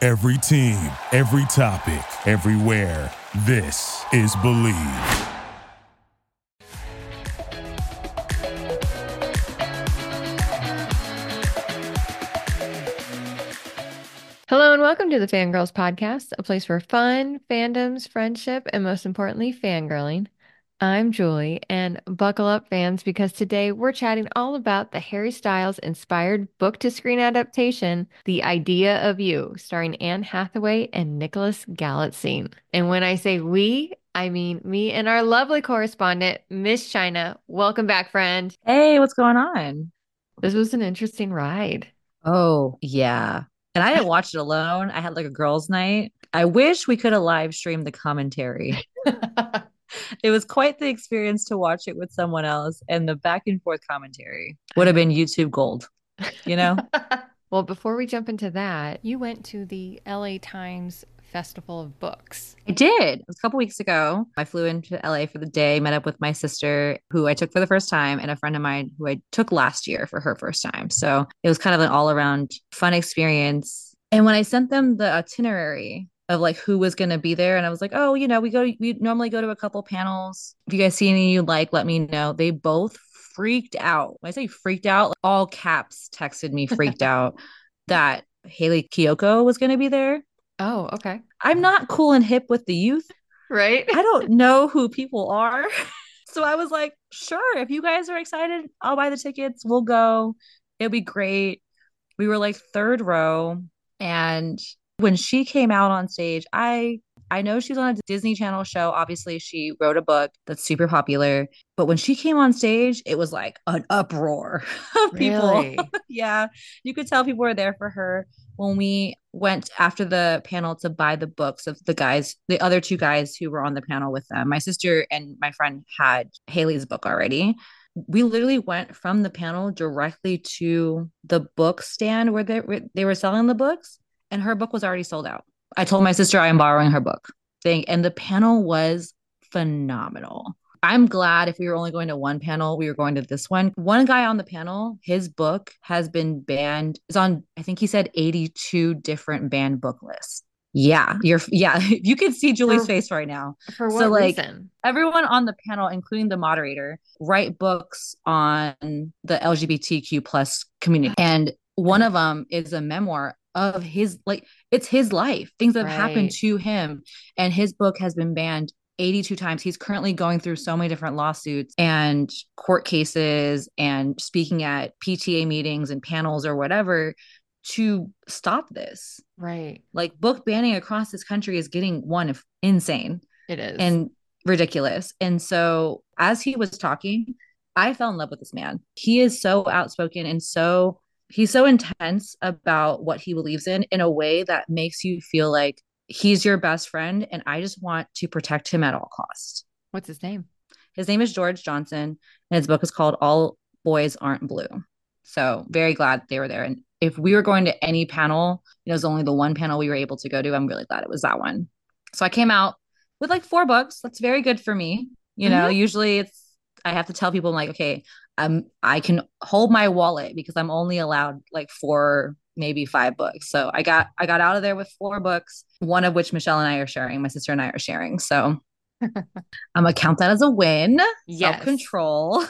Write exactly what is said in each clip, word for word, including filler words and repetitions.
Every team, every topic, everywhere. This is Believe. Hello and welcome to the Fangirls Podcast, a place for fun, fandoms, friendship, and most importantly, fangirling. I'm Julie, and buckle up, fans, because today we're chatting all about the Harry Styles inspired book-to-screen adaptation, The Idea of You, starring Anne Hathaway and Nicholas Galitzine. And when I say we, I mean me and our lovely correspondent, Miss China. Welcome back, friend. Hey, what's going on? This was an interesting ride. Oh, yeah. And I didn't watch it alone. I had like a girls' night. I wish we could have live streamed the commentary. It was quite the experience to watch it with someone else, and the back and forth commentary would I have been YouTube gold, you know? Well, before we jump into that, you went to the L A Times Festival of Books. I did. It was a couple weeks ago. I flew into L A for the day, met up with my sister, who I took for the first time, and a friend of mine who I took last year for her first time. So it was kind of an all around fun experience. And when I sent them the itinerary of like who was going to be there, and I was like, oh, you know, we go, we normally go to a couple panels. If you guys see any you like, let me know. They both freaked out. When I say freaked out, like, all caps texted me freaked out that Haley Kiyoko was going to be there. Oh, okay. I'm not cool and hip with the youth. Right? I don't know who people are. So I was like, sure, if you guys are excited, I'll buy the tickets. We'll go. It'll be great. We were like third row. And when she came out on stage, I I know she's on a Disney Channel show. Obviously, she wrote a book that's super popular. But when she came on stage, it was like an uproar of people. Really? Yeah, you could tell people were there for her. When we went after the panel to buy the books of the guys, the other two guys who were on the panel with them, my sister and my friend had Haley's book already. We literally went from the panel directly to the book stand where they, where they were selling the books, and her book was already sold out. I told my sister I am borrowing her book thing, and the panel was phenomenal. I'm glad if we were only going to one panel, we were going to this one. One guy on the panel, his book has been banned. It's on, I think he said eighty-two different banned book lists. Yeah, you're yeah, you can see Julie's For face right now. for So what like reason? everyone on the panel, including the moderator, write books on the L G B T Q plus community. And one of them is a memoir of his, like, it's his life, things that have happened Right. to him. And his book has been banned eighty-two times. He's currently going through so many different lawsuits and court cases and speaking at P T A meetings and panels or whatever to stop this. Right. Like, book banning across this country is getting one of insane It is. and ridiculous. And so as he was talking, I fell in love with this man. He is so outspoken and so he's so intense about what he believes in in a way that makes you feel like he's your best friend and I just want to protect him at all costs. What's his name? His name is George Johnson and his book is called All Boys Aren't Blue. So very glad they were there. And if we were going to any panel, it was only the one panel we were able to go to. I'm really glad it was that one. So I came out with like four books. That's very good for me. You know, Hmm. usually it's I have to tell people I'm like, okay, I'm I can hold my wallet because I'm only allowed like four, maybe five books. So I got I got out of there with four books, one of which Michelle and I are sharing, my sister and I are sharing. So I'm gonna count that as a win. Yes. Self-control.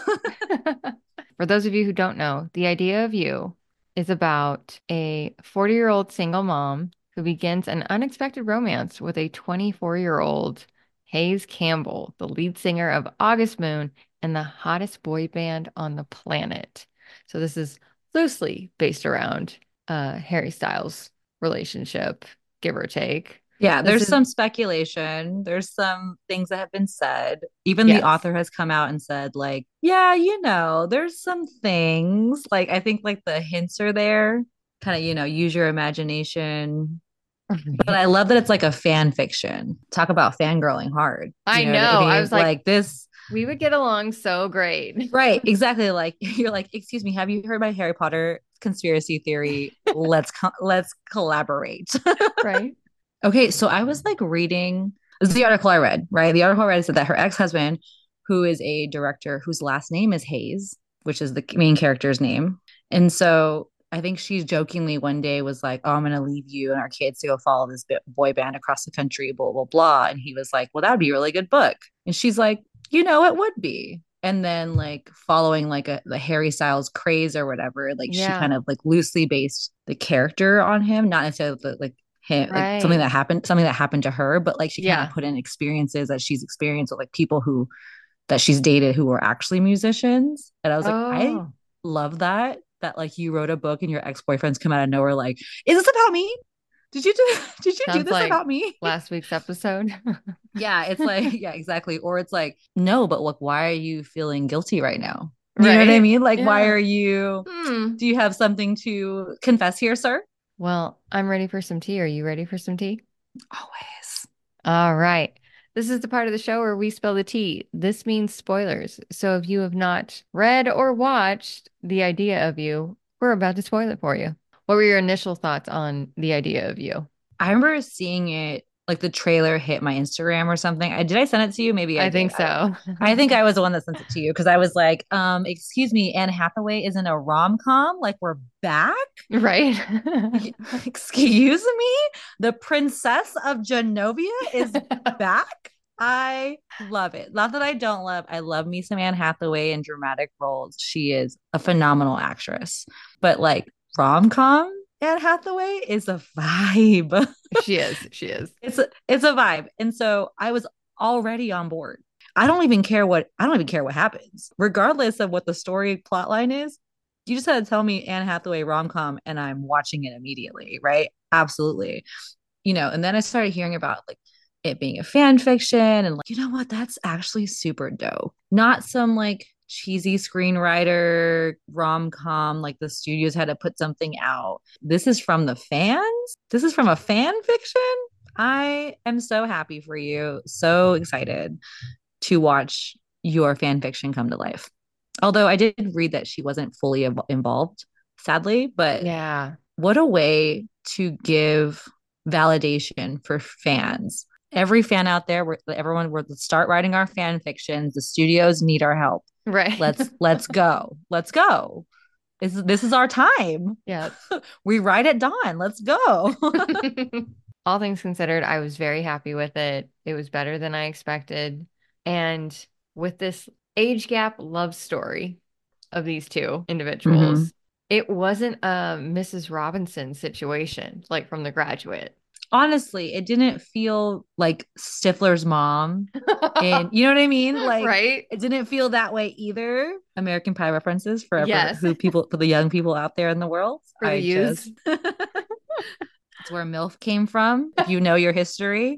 For those of you who don't know, The Idea of You is about a forty-year-old single mom who begins an unexpected romance with a twenty-four-year-old Hayes Campbell, the lead singer of August Moon and the hottest boy band on the planet. So this is loosely based around uh, Harry Styles' relationship, give or take. Yeah, This there's is, some speculation. There's some things that have been said. Even the yes. author has come out and said, like, yeah, you know, there's some things. Like, I think like the hints are there. Kind of, you know, use your imagination. But I love that it's like a fan fiction. Talk about fangirling hard. You I know what I know. I mean? was like, Like this, we would get along so great. right? Exactly. Like you're like, excuse me, have you heard my Harry Potter conspiracy theory? Let's co- let's collaborate. Right? Okay, so I was like reading this is the article I read, right? The article I read said that her ex-husband, who is a director whose last name is Hayes, which is the main character's name. And so I think she jokingly one day was like, "Oh, I'm going to leave you and our kids to go follow this boy band across the country, blah, blah, blah." And he was like, "Well, that would be a really good book." And she's like, "You know, it would be." And then, like, following like a the Harry Styles craze or whatever, like she Yeah. kind of like loosely based the character on him, not necessarily the, like him, like something Right. that happened, something that happened to her, but like she kind of Yeah. put in experiences that she's experienced with like people who that she's dated who were actually musicians. And I was like, I Oh, love that. That like you wrote a book and your ex-boyfriends come out of nowhere like, is this about me? Did you do did you do sounds this like about me? last week's episode. Yeah, it's like, yeah, exactly. Or it's like, no, but look, why are you feeling guilty right now? You know what I Right. mean? Like, why Yeah. are you, Hmm. do you have something to confess here, sir? Well, I'm ready for some tea. Are you ready for some tea? Always. All right. This is the part of the show where we spill the tea. This means spoilers. So if you have not read or watched The Idea of You, we're about to spoil it for you. What were your initial thoughts on The Idea of You? I remember seeing it, like the trailer hit my Instagram or something. I did I send it to you? Maybe I I did. think I don't know. so. I think I was the one that sent it to you because I was like, um, excuse me, Anne Hathaway is in a rom-com. Like we're back. Right? Excuse me? The Princess of Genovia is back. I love it. Not that I don't love, I love me some Anne Hathaway in dramatic roles. She is a phenomenal actress. But like rom-com Anne Hathaway is a vibe. She is. She is. It's a, it's a vibe. And so I was already on board. I don't even care what I don't even care what happens, regardless of what the story plot line is. You just had to tell me Anne Hathaway rom com, and I'm watching it immediately, right? Absolutely, you know. And then I started hearing about like it being a fan fiction, and like, you know what? That's actually super dope. Not some like cheesy screenwriter rom com, like the studios had to put something out. This is from the fans. This is from a fan fiction. I am so happy for you. So excited to watch your fan fiction come to life. Although I did read that she wasn't fully involved, sadly, but Yeah. what a way to give validation for fans. Every fan out there, we're, everyone, we're start writing our fan fictions. The studios need our help. Right. Let's let's go. Let's go. This, this is our time. Yeah. We write at dawn. Let's go. All things considered, I was very happy with it. It was better than I expected. And with this age gap love story of these two individuals, Mhm. it wasn't a Missus Robinson situation like from The Graduate. Honestly, it didn't feel like Stifler's mom. And you know what I mean? Like Right? it didn't feel that way either. American Pie references for Yes. who people for the young people out there in the world. For the I youths. just It's where MILF came from, if you know your history.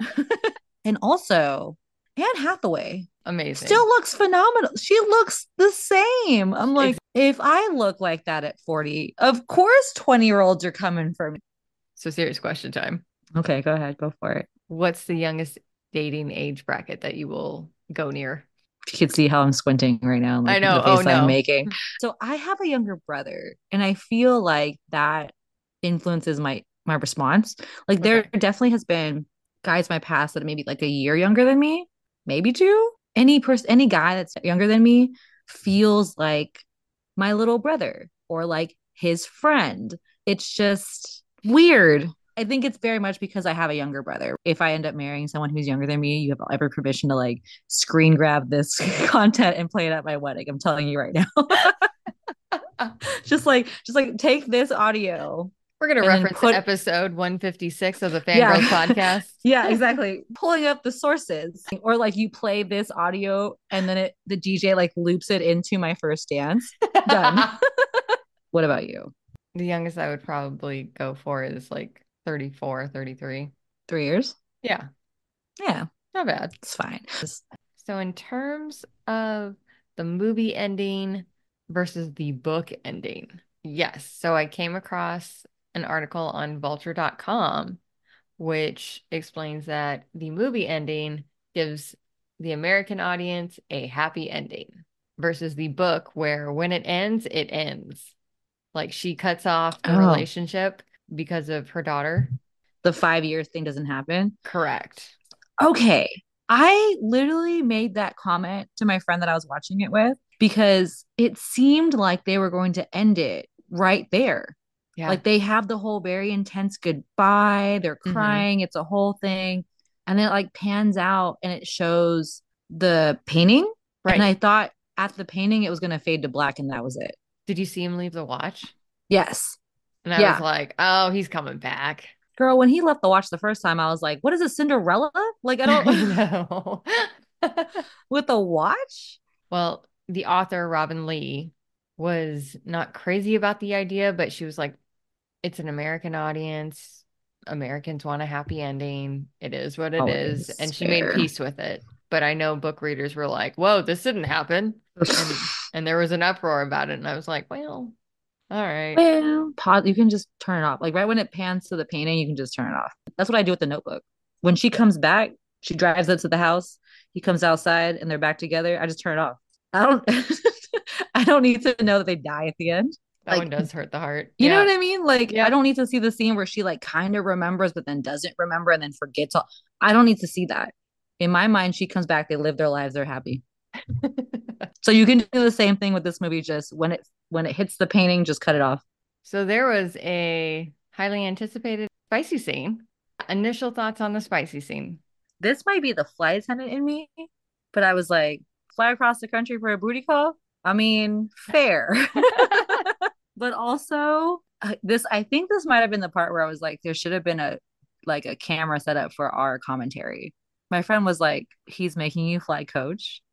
And also, Anne Hathaway Amazing. still looks phenomenal. She looks the same. I'm like, if I look like that at forty, of course twenty year olds are coming for me. So serious question time. Okay, go ahead. Go for it. What's the youngest dating age bracket that you will go near? You can see how I'm squinting right now. Like I know. the face Oh, that I'm no. making. So I have a younger brother, and I feel like that influences my my response. Like there Okay. definitely has been guys in my past that are maybe like a year younger than me, maybe two. Any person, any guy that's younger than me feels like my little brother or like his friend. It's just weird. I think it's very much because I have a younger brother. If I end up marrying someone who's younger than me, you have every permission to like screen grab this content and play it at my wedding. I'm telling you right now. just like, just like take this audio. We're going to And then reference put- episode one fifty-six of the Fangirls Yeah. podcast. Yeah, exactly. Pulling up the sources, or like you play this audio and then it the D J like loops it into my first dance. Done. What about you? The youngest I would probably go for is like thirty-four, thirty-three. Three years? Yeah, Yeah, not bad. it's fine. So in terms of the movie ending versus the book ending, yes. So I came across an article on vulture dot com which explains that the movie ending gives the American audience a happy ending versus the book where when it ends, it ends. Like she cuts off the Oh. relationship because of her daughter. The five years thing doesn't happen. Correct. Okay. I literally made that comment to my friend that I was watching it with because it seemed like they were going to end it right there. Yeah. Like they have the whole very intense goodbye. They're Mhm. crying. It's a whole thing. And then it like pans out and it shows the painting. Right. And I thought at the painting it was going to fade to black and that was it. Did you see him leave the watch? Yes. And I Yeah. was like, oh, he's coming back. Girl, when he left the watch the first time, I was like, what is a Cinderella? Like, I I don't know. with a watch? Well, the author, Robin Lee, was not crazy about the idea, but she was like, it's an American audience. Americans want a happy ending. It is what it is. Always And she fair. made peace with it. But I know book readers were like, whoa, this didn't happen. And, and there was an uproar about it. And I was like, well, all right. Well, pause. You can just turn it off. Like right when it pans to the painting, you can just turn it off. That's what I do with the Notebook. When she comes back, she drives up to the house. He comes outside and they're back together. I just turn it off. I don't I don't need to know that they die at the end. That Like, one does hurt the heart. you Yeah. know what I mean? Like Yeah. I don't need to see the scene where she like kind of remembers but then doesn't remember and then forgets all. I don't need to see that. In my mind, she comes back, they live their lives, they're happy. So you can do the same thing with this movie. Just when it when it hits the painting, just cut it off. So there was a highly anticipated spicy scene. Initial thoughts on the spicy scene. This might be the flight attendant in me, but I was like, fly across the country for a booty call? I mean, fair. But also, uh, this I think this might have been the part where I was like, there should have been a like a camera set up for our commentary. My friend was like, he's making you fly coach.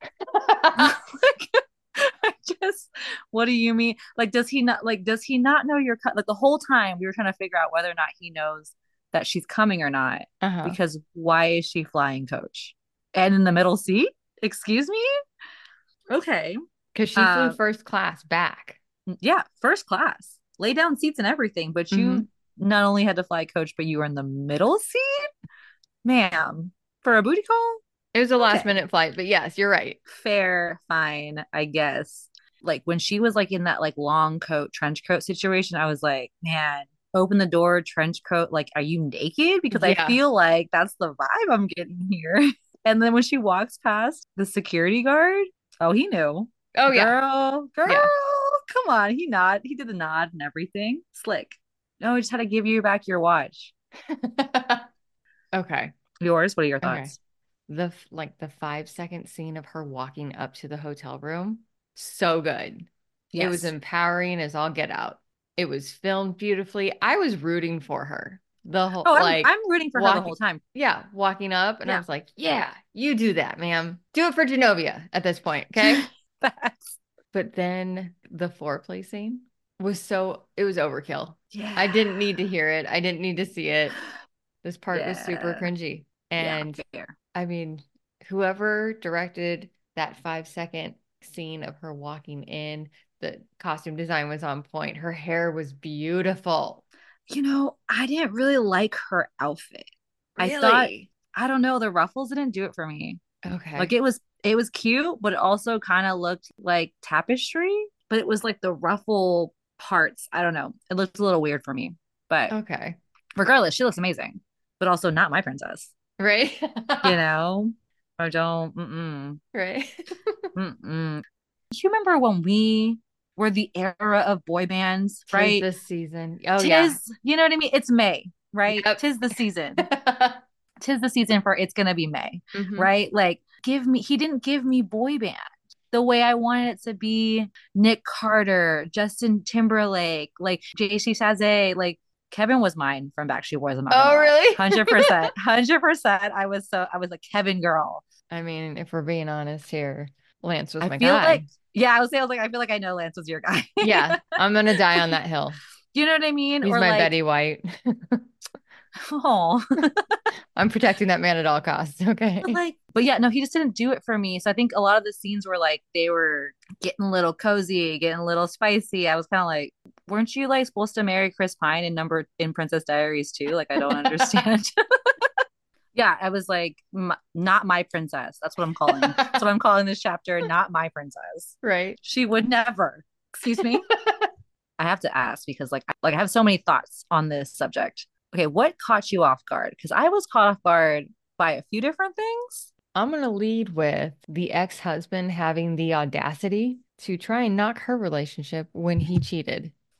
Like, I just, what do you mean? Like, does he not like does he not know you're co- like the whole time we were trying to figure out whether or not he knows that she's coming or not. Uh-huh. Because why is she flying coach? And in the middle seat? Excuse me? Okay. Because she Uh, flew first class back. Yeah, first class. Lay down seats and everything, but you Mhm. not only had to fly coach, but you were in the middle seat? Ma'am, for a booty call? It was a last Okay. minute flight, but yes, you're right. Fair, fine, I guess. Like when she was like in that like long coat, trench coat situation, I was like, man, open the door, trench coat. Like, are you naked? Because I Yeah. feel like that's the vibe I'm getting here. And then when she walks past the security guard, oh, he knew. Oh, yeah. Girl, girl, Yeah. come on. He nod. He did the nod and everything. Slick. No, I just had to give you back your watch. Okay. Yours? What are your Okay. thoughts? The f- like the five second scene of her walking up to the hotel room, so good. It was Yes. empowering as all get out. It was filmed beautifully. I was rooting for her. The whole Oh, I'm, like I'm rooting for her the walking- whole time. yeah, walking up, and I Yeah. was like, yeah, you do that, ma'am. Do it for Genovia at this point, okay? Facts. But then the foreplay scene was so it was overkill. Yeah. I didn't need to hear it. I didn't need to see it. This part was super Yeah. cringy. And Yeah, fair. I mean, whoever directed that five second scene of her walking in, the costume design was on point. Her hair was beautiful. You know, I didn't really like her outfit. Really? I thought, I don't know, the ruffles didn't do it for me. Okay. Like it was, it was cute, but it also kind of looked like tapestry. But it was like the ruffle parts. I don't know. It looked a little weird for me. But okay. regardless, she looks amazing. But also not my princess. Right? You know, I don't. Mm-mm, Right. mm-mm. Do you remember when we were the era of boy bands, Tis right? this season. Oh, Tis, yeah. you know what I mean? It's May, right? Yep. Tis the season. Tis the season for it's gonna be May, Mhm. right? Like, give me, he didn't give me boy band the way I wanted it to be. Nick Carter, Justin Timberlake, like J C Chasez, like Kevin was mine from Backstreet Boys. I'm not gonna Oh, lie. really? Hundred percent, hundred percent. I was so I was a Kevin girl. I mean, if we're being honest here, Lance was I my feel guy. like, yeah, I was saying, I was like, I feel like I know Lance was your guy. Yeah, I'm gonna die on that hill. You know what I mean? He's or my like, Betty White. oh, I'm protecting that man at all costs. Okay. but like, but yeah, no, he just didn't do it for me. So I think a lot of the scenes were like they were getting a little cozy, getting a little spicy. I was kind of like, weren't you like supposed to marry Chris Pine in number in Princess Diaries too? Like, I don't understand. Yeah, I was like, m- not my princess. That's what I'm calling. That's what I'm calling this chapter. Not my princess. Right. She would never. Excuse me. I have to ask because like, I- like I have so many thoughts on this subject. Okay, what caught you off guard? Because I was caught off guard by a few different things. I'm gonna lead with the ex-husband having the audacity to try and knock her relationship when he cheated.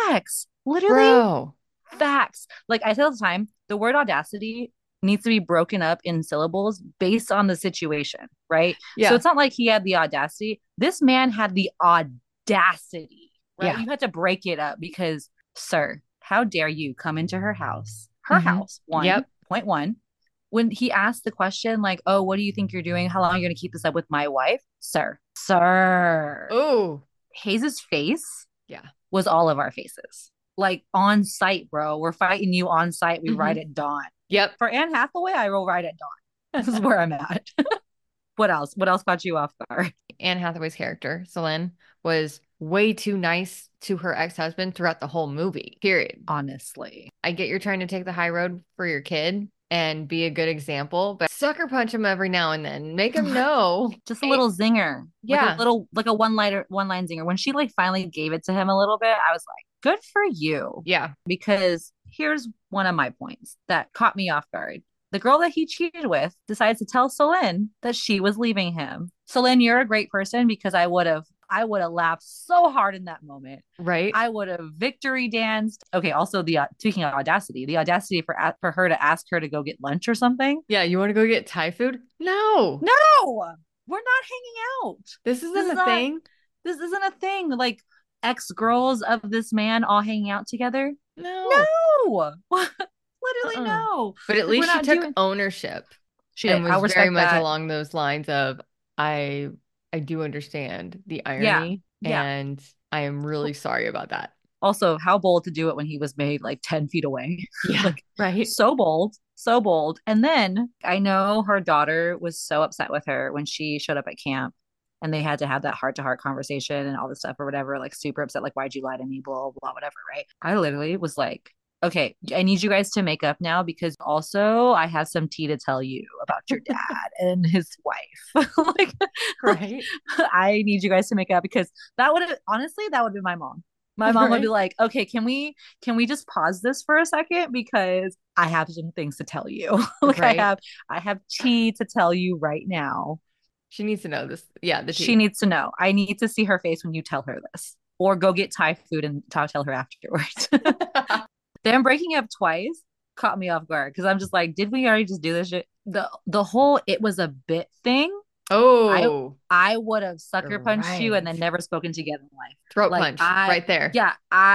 Facts. Literally Bro. facts. Like I say all the time, the word audacity needs to be broken up in syllables based on the situation, right? So Yeah. it's not like he had the audacity. This man had the audacity, right? Yeah. You had to break it up because, sir, how dare you come into her house? Her Mhm. house, one, Yep. point one. When he asked the question, like, oh, what do you think you're doing? How long are you going to keep this up with my wife? Sir, sir. Oh. Hayes's face Yeah. was all of our faces. Like on site, bro. We're fighting you on site. We Mhm. ride at dawn. Yep. For Anne Hathaway, I will ride at dawn. This is where I'm at. What else? What else caught you off guard? Anne Hathaway's character, Celine, was way too nice to her ex-husband throughout the whole movie, period. Honestly. I get you're trying to take the high road for your kid and be a good example, but sucker punch him every now and then. Make him know. Just a little zinger. Yeah. Like a little, like a one-liner, one-line zinger. When she like finally gave it to him a little bit, I was like, good for you. Yeah. Because here's one of my points that caught me off guard. The girl that he cheated with decides to tell Celine that she was leaving him. Celine, you're a great person because I would have I would have laughed so hard in that moment. Right. I would have victory danced. Okay, also the uh, speaking of audacity, the audacity for for her to ask her to go get lunch or something. Yeah, you want to go get Thai food? No. No. We're not hanging out. This isn't This is a not- thing. This isn't a thing. Like ex-girls of this man all hanging out together. No. No. Literally Uh-uh. no. But at Like, we're least she not took doing- ownership She and did. I was respect very much that. along those lines of I I do understand the irony yeah. and I am really sorry about that. Also, how bold to do it when he was made like ten feet away. Yeah. Like, right. so bold, so bold. And then I know her daughter was so upset with her when she showed up at camp and they had to have that heart to heart conversation and all this stuff or whatever, like super upset, like, why'd you lie to me, blah, blah, whatever, right? I literally was like, okay, I need you guys to make up now because also I have some tea to tell you about your dad and his wife. Like, Right. I need you guys to make up because that would have, honestly, that would be my mom. My mom would be Right. like, okay, can we can we just pause this for a second because I have some things to tell you. Like Right. I have I have tea to tell you right now. She needs to know this. Yeah, the tea. She needs to know. I need to see her face when you tell her this. Or go get Thai food and t- tell her afterwards. Them breaking up twice caught me off guard because I'm just like, did we already just do this shit? The the whole it was a bit thing. Oh, I would have sucker punched you and then Right. never spoken together in life. throat Like, punch I- right there. Yeah,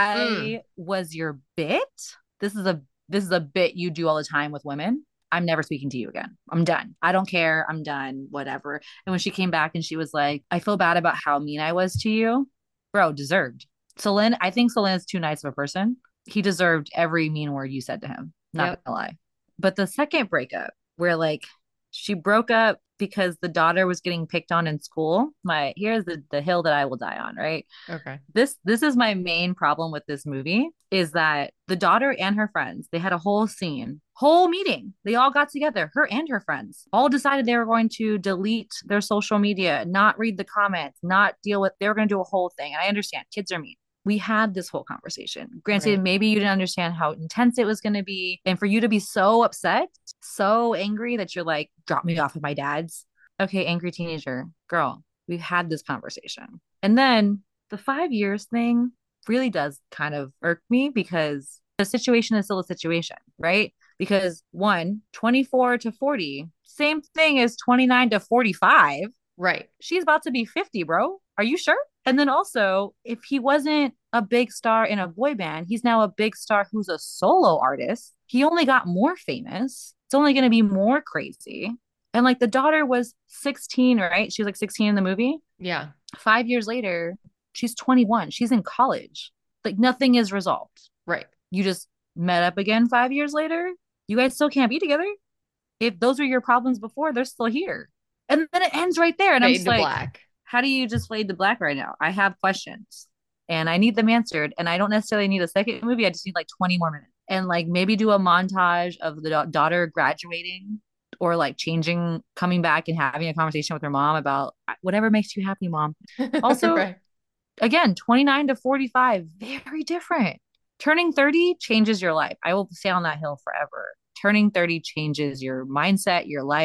I was your bit. This is a this is a bit you do all the time with women. I'm never speaking to you again. I'm done. I don't care. I'm done. Whatever. And when she came back and she was like, I feel bad about how mean I was to you. Bro, deserved. Celine, I think Celine is too nice of a person. He deserved every mean word you said to him. Not Yep. gonna lie. But the second breakup, where like she broke up because the daughter was getting picked on in school. My here's the, the hill that I will die on, right? Okay. This this is my main problem with this movie is that the daughter and her friends, they had a whole scene, whole meeting. They all got together, her and her friends, all decided they were going to delete their social media, not read the comments, not deal with, they were going to do a whole thing. And I understand kids are mean. We had this whole conversation. Granted, Right. maybe you didn't understand how intense it was going to be. And for you to be so upset, so angry that you're like, drop me off with my dad's. Okay, angry teenager, girl, we've had this conversation. And then the five years thing really does kind of irk me because the situation is still a situation, right? Because one, twenty-four to forty, same thing as twenty-nine to forty-five. Right. She's about to be fifty, bro. Are you sure? And then also, if he wasn't a big star in a boy band, he's now a big star who's a solo artist. He only got more famous. It's only going to be more crazy. And like the daughter was sixteen, right? She was like sixteen in the movie. Yeah. Five years later, she's twenty-one. She's in college. Like nothing is resolved. Right. You just met up again five years later. You guys still can't be together. If those were your problems before, they're still here. And then it ends right there. And I'm Fade just to like, black. how do you just fade to black right now? I have questions and I need them answered. And I don't necessarily need a second movie. I just need like twenty more minutes and like maybe do a montage of the da- daughter graduating or like changing, coming back and having a conversation with her mom about whatever makes you happy, mom. Also, Right. Again, twenty-nine to forty-five, very different. Turning thirty changes your life. I will stay on that hill forever. Turning thirty changes your mindset, your life,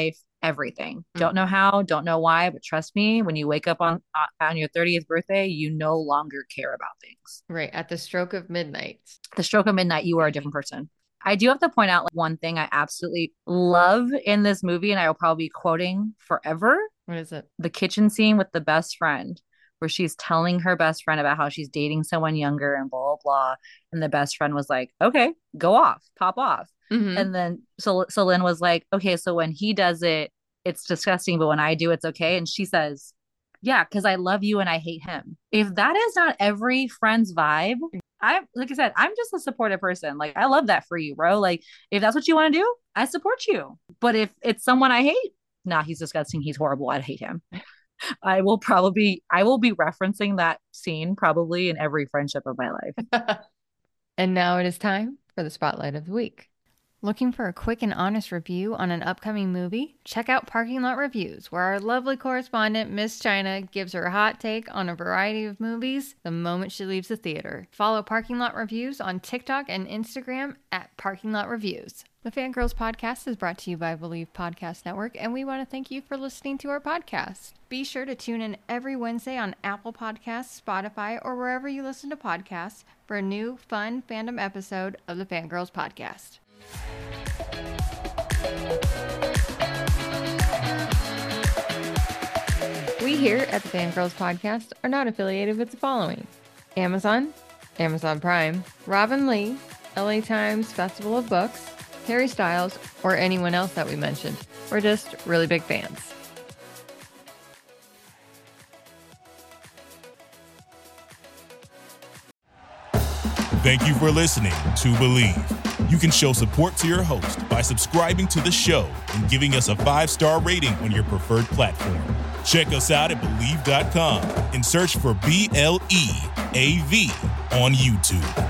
everything. Mm-hmm. Don't know how, don't know why, but trust me, when you wake up on on your thirtieth birthday, you no longer care about things. Right. At the stroke of midnight. The stroke of midnight, you are a different person. I do have to point out like, one thing I absolutely love in this movie, and I will probably be quoting forever. What is it? The kitchen scene with the best friend, where she's telling her best friend about how she's dating someone younger and blah, blah, blah. And the best friend was like, okay, go off, pop off. Mm-hmm. And then so, so Lynn was like, okay, so when he does it, it's disgusting, but when I do, it's okay. And she says, yeah, because I love you and I hate him. If that is not every friend's vibe, I like I said, I'm just a supportive person. Like, I love that for you, bro. Like, if that's what you want to do, I support you. But if it's someone I hate, nah, he's disgusting. He's horrible. I hate him. I will probably, I will be referencing that scene probably in every friendship of my life. And now it is time for the Spotlight of the Week. Looking for a quick and honest review on an upcoming movie? Check out Parking Lot Reviews, where our lovely correspondent, Miss China, gives her hot take on a variety of movies the moment she leaves the theater. Follow Parking Lot Reviews on TikTok and Instagram at Parking Lot Reviews. The Fangirls Podcast is brought to you by Believe Podcast Network, and we want to thank you for listening to our podcast. Be sure to tune in every Wednesday on Apple Podcasts, Spotify, or wherever you listen to podcasts for a new, fun fandom episode of the Fangirls Podcast. We here at the Fangirls Podcast are not affiliated with the following: Amazon, Amazon Prime, Robin Lee, L A Times Festival of Books, Harry Styles, or anyone else that we mentioned. We're just really big fans. Thank you for listening to Believe. You can show support to your host by subscribing to the show and giving us a five-star rating on your preferred platform. Check us out at Believe dot com and search for B L E A V on YouTube.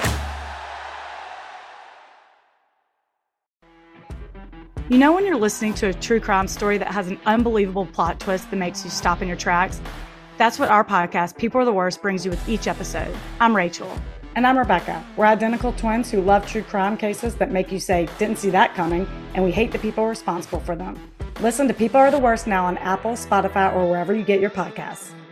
You know when you're listening to a true crime story that has an unbelievable plot twist that makes you stop in your tracks? That's what our podcast, People Are the Worst, brings you with each episode. I'm Rachel. And I'm Rebecca. We're identical twins who love true crime cases that make you say, didn't see that coming, and we hate the people responsible for them. Listen to People Are the Worst now on Apple, Spotify, or wherever you get your podcasts.